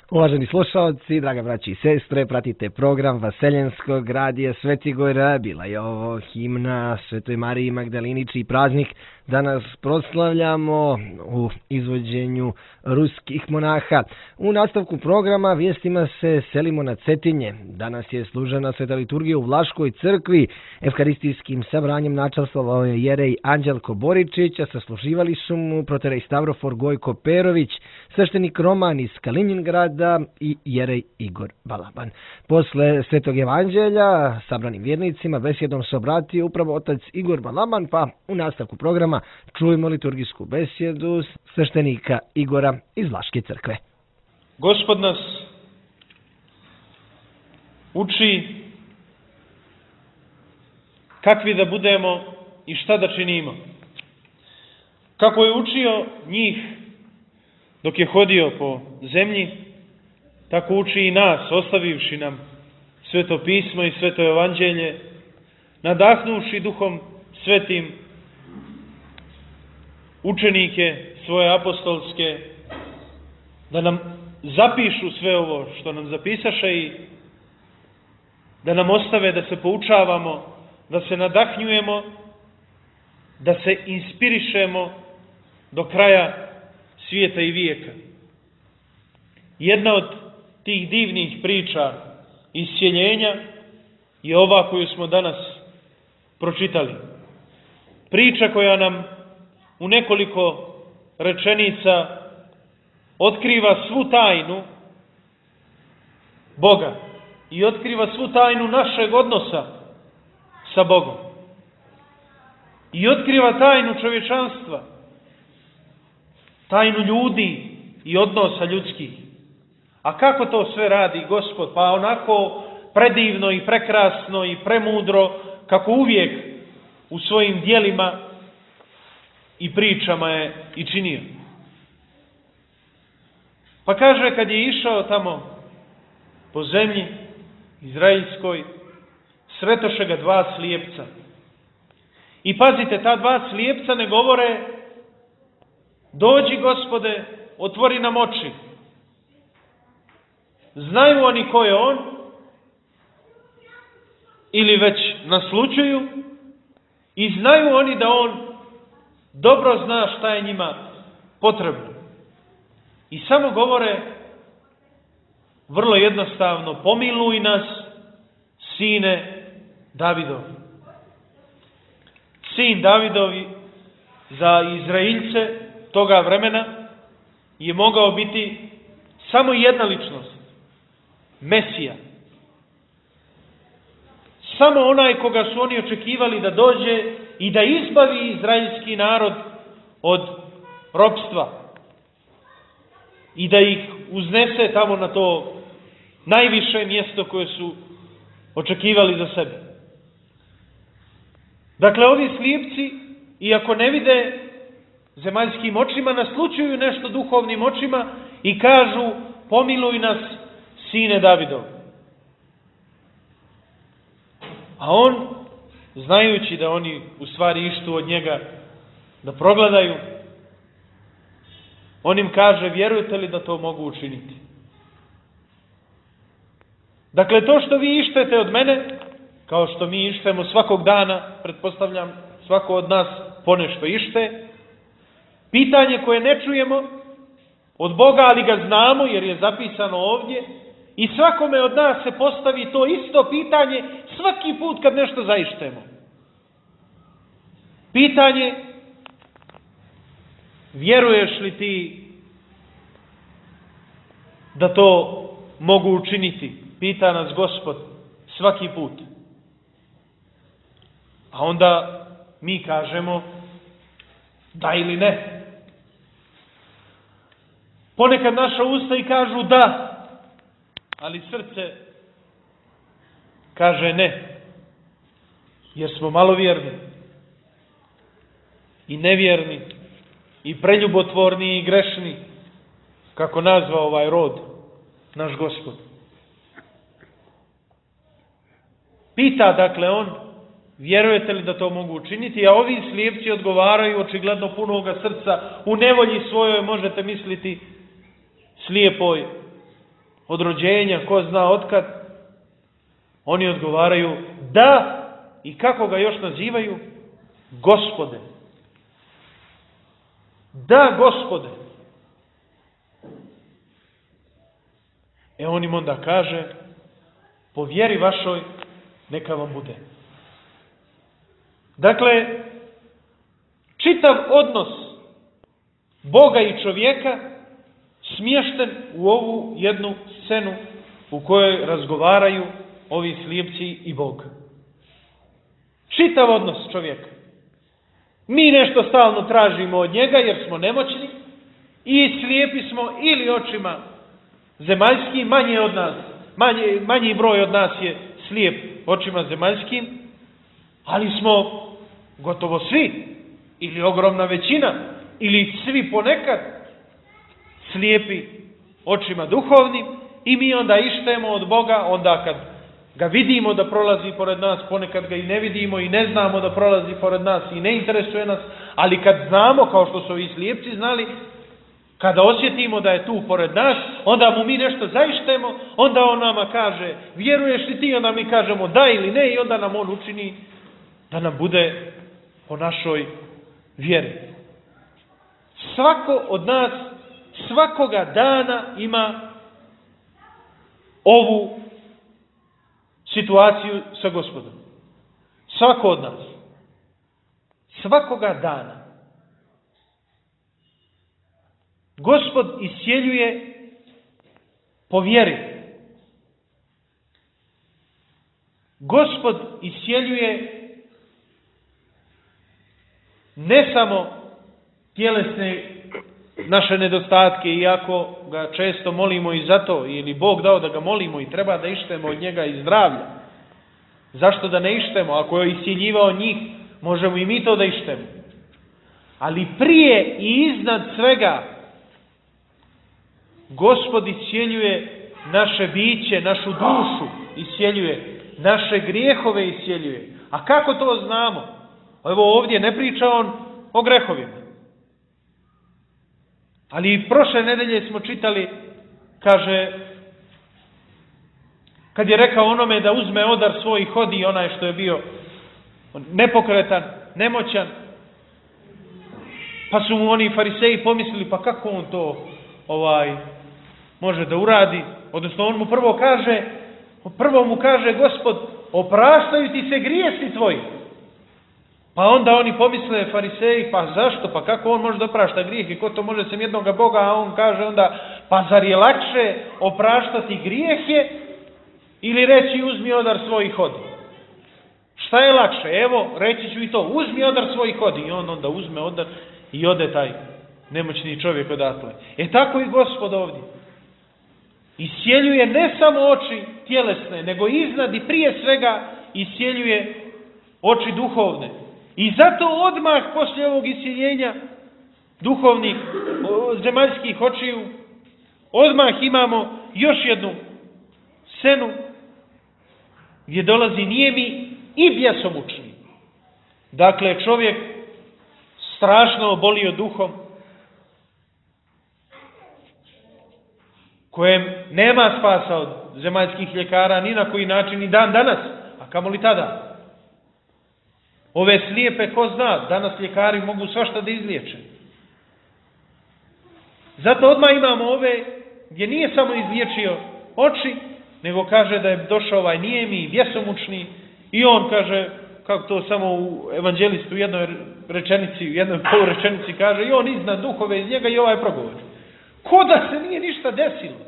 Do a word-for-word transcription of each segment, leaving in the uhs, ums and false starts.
Uvaženi slušalci, draga braći i sestre, pratite program Vaseljenskog radija Sveti Gora. Bila je ovo himna Svetoj Mariji Magdalini, čiji praznik danas proslavljamo u izvođenju ruskih monaha. U nastavku programa vijestima se selimo na Cetinje. Danas je služena sveta liturgija u Vlaškoj crkvi. Evharistijskim sabranjem načastvovao je jerej Anđelko Boričić, a sasluživali su mu proterej Stavrofor Gojko Perović, sveštenik Roman iz Kaliningrada i jerej Igor Balaban. Posle Svetog evanđelja sabranim vjernicima besjedom se obratio upravo otac Igor Balaban, pa u nastavku programa čujemo liturgijsku besjedu sveštenika Igora iz Vlaške crkve. Gospod nas uči kakvi da budemo i šta da činimo. Kako je učio njih dok je hodio po zemlji, tako uči i nas, ostavivši nam Sveto pismo i Sveto evanđelje, nadahnuši Duhom Svetim učenike svoje apostolske, da nam zapišu sve ovo što nam zapisaše i da nam ostave da se poučavamo, da se nadahnjujemo, da se inspirišemo do kraja svijeta i vijeka. Jedna od tih divnih priča iscijeljenja je ova koju smo danas pročitali. Priča koja nam u nekoliko rečenica otkriva svu tajnu Boga i otkriva svu tajnu našeg odnosa sa Bogom. I otkriva tajnu čovječanstva, tajnu ljudi i odnosa ljudskih. A kako to sve radi Gospod? Pa onako predivno i prekrasno i premudro, kako uvijek u svojim djelima i pričama je i činio. Pa kaže, kad je išao tamo po zemlji izraelskoj, sretoše ga dva slijepca. I pazite, ta dva slijepca ne govore: dođi Gospode, otvori nam oči. Znaju oni ko je on, ili već naslućuju, i znaju oni da on dobro zna šta je njima potrebno. I samo govore vrlo jednostavno: pomiluj nas, sine Davidov. Sin Davidovi za Izraelce toga vremena je mogao biti samo jedna ličnost: Mesija. Samo onaj koga su oni očekivali da dođe i da izbavi izraelski narod od ropstva i da ih uznese tamo na to najviše mjesto koje su očekivali za sebe. Dakle, ovi slijepci, iako ne vide zemaljskim očima, naslućuju nešto duhovnim očima i kažu: pomiluj nas, sine Davidov. A on, znajući da oni u stvari ištu od njega da progledaju, on im kaže: vjerujete li da to mogu učiniti? Dakle, to što vi ištete od mene, kao što mi ištemo svakog dana, pretpostavljam svako od nas ponešto ište, pitanje koje ne čujemo od Boga, ali ga znamo jer je zapisano ovdje, i svakome od nas se postavi to isto pitanje svaki put kad nešto zaištemo. Pitanje: vjeruješ li ti da to mogu učiniti? Pita nas Gospod svaki put. A onda mi kažemo da ili ne. Ponekad naša usta i kažu da, ali srce kaže ne, jer smo malovjerni i nevjerni i preljubotvorni i grešni, kako nazva ovaj rod naš Gospod. Pita dakle on: vjerujete li da to mogu učiniti? A ovi slijepci odgovaraju očigledno punoga srca, u nevolji svojoj, možete misliti, slijepoj, od rođenja, ko zna otkad, oni odgovaraju da, i kako ga još nazivaju? Gospode. Da, Gospode. E on im onda kaže, po vjeri vašoj neka vam bude. Dakle, čitav odnos Boga i čovjeka smješten u ovu jednu scenu u kojoj razgovaraju ovi slijepci i Bog. Čitav odnos čovjeka. Mi nešto stalno tražimo od njega jer smo nemoćni i slijepi smo ili očima zemaljskim, manje od nas, manje, manji broj od nas je slijep očima zemaljskim, ali smo gotovo svi, ili ogromna većina, ili svi ponekad slijepi očima duhovnim i mi onda ištemo od Boga, onda kad ga vidimo da prolazi pored nas, ponekad ga i ne vidimo i ne znamo da prolazi pored nas i ne interesuje nas, ali kad znamo, kao što su ovi slijepci znali, kada osjetimo da je tu pored nas, onda mu mi nešto zaištemo, onda on nama kaže, vjeruješ li ti? Onda mi kažemo da ili ne i onda nam on učini da nam bude po našoj vjeri. Svako od nas, svakoga dana ima ovu situaciju sa Gospodom. Svako od nas. Svakoga dana. Gospod iscijeljuje po vjeri. Gospod iscijeljuje ne samo tjelesne naše nedostatke, iako ga često molimo i zato, ili Bog dao da ga molimo i treba da ištemo od njega i zdravlja. Zašto da ne ištemo? Ako je iscijeljivao njih, možemo i mi to da ištemo. Ali prije i iznad svega, Gospod iscijeljuje naše biće, našu dušu iscijeljuje, naše grijehove iscijeljuje. A kako to znamo? Evo ovdje ne priča on o grehovima. Ali i prošle nedelje smo čitali, kaže, kad je rekao onome da uzme odar svoj i hodi, onaj što je bio nepokretan, nemoćan, pa su mu oni fariseji pomislili, pa kako on to ovaj može da uradi? Odnosno on mu prvo kaže, prvo mu kaže, Gospod, opraštaju ti se grijesi tvoji. Pa onda oni pomisle, fariseji, pa zašto? Pa kako on može da oprašta grijeh? I ko to može sem jednoga Boga? A on kaže onda, pa zar je lakše opraštati grijehe ili reći uzmi odar svoj i hodi? Šta je lakše? Evo, reći ću i to, uzmi odar svoj i hodi. I on onda uzme odar i ode taj nemoćni čovjek odatle. E tako i Gospod ovdje. Iscijeljuje ne samo oči tjelesne, nego iznad i prije svega iscijeljuje oči duhovne. I zato odmah poslije ovog iscijeljenja duhovnih zemaljskih očiju, odmah imamo još jednu scenu gdje dolazi nijemi i bjesomučni. Dakle, čovjek strašno obolio duhom, kojem nema spasa od zemaljskih ljekara ni na koji način ni dan danas, a kamoli tada. Ove slijepe, ko zna, danas ljekari mogu svašta da izliječe. Zato odmah imamo ove gdje nije samo izliječio oči, nego kaže da je došao ovaj nijemi i bjesomučni i on kaže, kako to samo u evanđelistu u jednoj rečenici, u jednoj polurečenici kaže, i on izna duhove iz njega i ovaj progovori. Ko da se nije ništa desilo.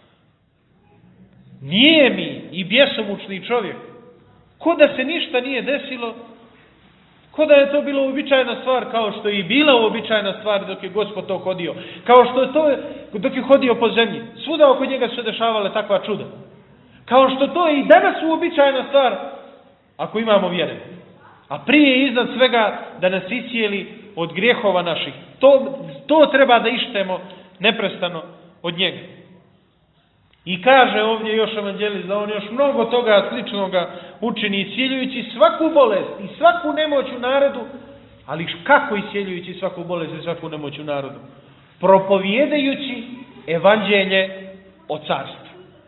Nijemi i bjesomučni čovjek. Ko da se ništa nije desilo, ko da je to bilo uobičajena stvar, kao što je i bila uobičajena stvar dok je Gospod to hodio. Kao što je to dok je hodio po zemlji. Svuda oko njega su se dešavale takva čuda. Kao što to je i danas uobičajena stvar, ako imamo vjere. A prije i iznad svega da nas iscijeli od grijehova naših. To, to treba da ištemo neprestano od njega. I kaže ovdje još evanđelist da on još mnogo toga sličnoga učini, iscijeljujući svaku bolest i svaku nemoć u narodu, ali kako iscijeljujući svaku bolest i svaku nemoć u narodu? Propovjedajući evanđelje o carstvu.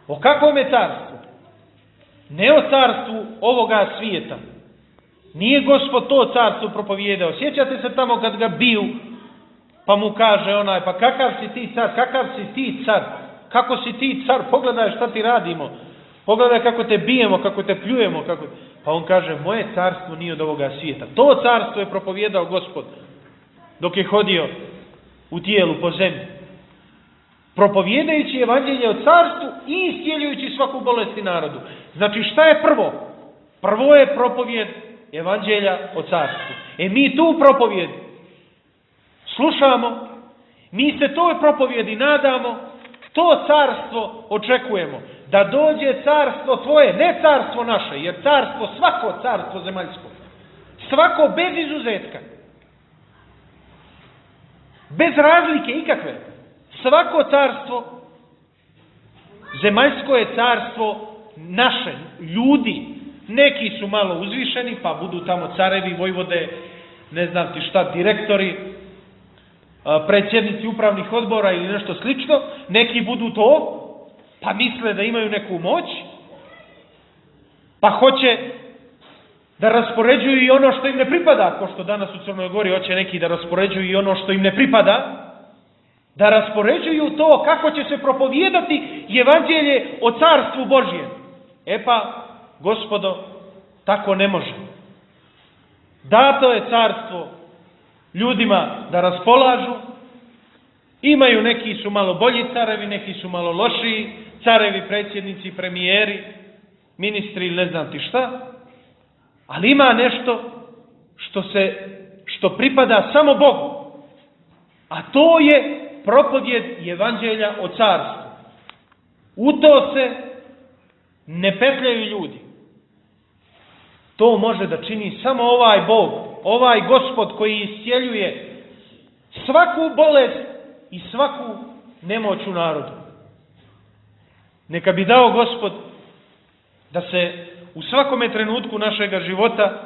O kakvom je carstvu? Ne o carstvu ovoga svijeta. Nije Gospod to carstvo propovijedao. Sjećate se tamo kad ga biju, pa mu kaže onaj, pa kakav si ti car, kakav si ti car, kako si ti car, pogledaj šta ti radimo, pogledaj kako te bijemo, kako te pljujemo, kako... Pa on kaže, moje carstvo nije od ovoga svijeta. To carstvo je propovijedao Gospod dok je hodio u tijelu po zemlji. Propovijedajući evanđelje o carstvu i iscijeljujući svaku bolest i narodu. Znači šta je prvo? Prvo je propovijed evanđelja o carstvu. E mi tu propovijed slušamo, mi se toj propovjedi nadamo, to carstvo očekujemo. Da dođe carstvo tvoje, ne carstvo naše, jer carstvo, svako carstvo zemaljsko, svako bez izuzetka, bez razlike ikakve, svako carstvo zemaljsko je carstvo naše, ljudi. Neki su malo uzvišeni, pa budu tamo carevi, vojvode, ne znam ti šta, direktori, predsjednici upravnih odbora ili nešto slično. Neki budu to, pa misle da imaju neku moć, pa hoće da raspoređuju i ono što im ne pripada, ko što danas u Crnoj Gori hoće neki da raspoređuju i ono što im ne pripada, da raspoređuju to kako će se propovijedati evanđelje o carstvu Božjem. E pa, Gospodo, tako ne može. Dato je carstvo ljudima da raspolažu, imaju, neki su malo bolji carevi, neki su malo lošiji, carevi, predsjednici, premijeri, ministri ili ne znam ti šta, ali ima nešto što se, što pripada samo Bogu, a to je propovjed evanđelja o carstvu. U to se ne petljaju ljudi. To može da čini samo ovaj Bog, ovaj Gospod koji iscijeljuje svaku bolest i svaku nemoć u narodu. Neka bi dao Gospod da se u svakome trenutku našega života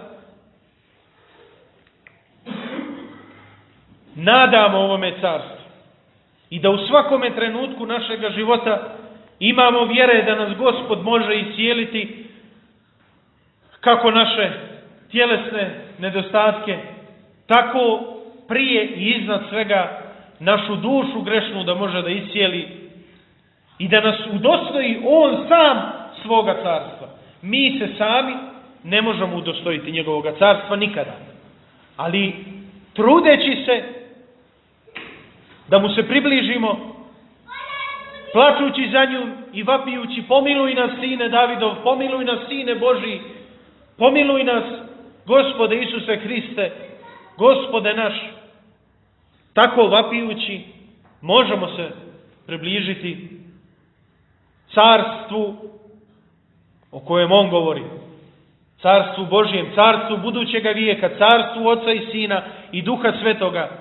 nadamo ovome carstvu i da u svakome trenutku našega života imamo vjere da nas Gospod može iscijeliti kako naše tjelesne nedostatke, tako prije i iznad svega našu dušu grešnu da može da iscijeli i da nas udostoji On sam svoga carstva. Mi se sami ne možemo udostojiti njegovoga carstva nikada. Ali trudeći se da mu se približimo, plačući za nju i vapijući, pomiluj nas, sine Davidov, pomiluj nas, sine Božji, pomiluj nas, Gospode Isuse Hriste, Gospode naš. Tako vapijući možemo se približiti carstvu o kojem on govori. Carstvu Božjem, carstvu budućega vijeka, carstvu Oca i Sina i Duha Svetoga.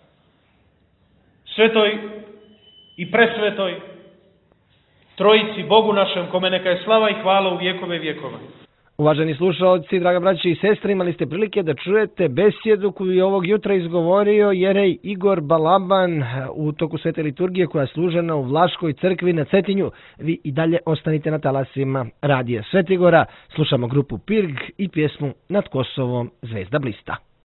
Svetoj i presvetoj Trojici, Bogu našem, kome neka je slava i hvala u vjekove vjekova. Uvaženi slušalci, draga braći i sestre, imali ste prilike da čujete besjedu koju je ovog jutra izgovorio jerej Igor Balaban u toku svete liturgije koja je služena u Vlaškoj crkvi na Cetinju. Vi i dalje ostanite na talasima Radija Svetigora. Slušamo grupu Pirg i pjesmu Nad Kosovom zvezda blista.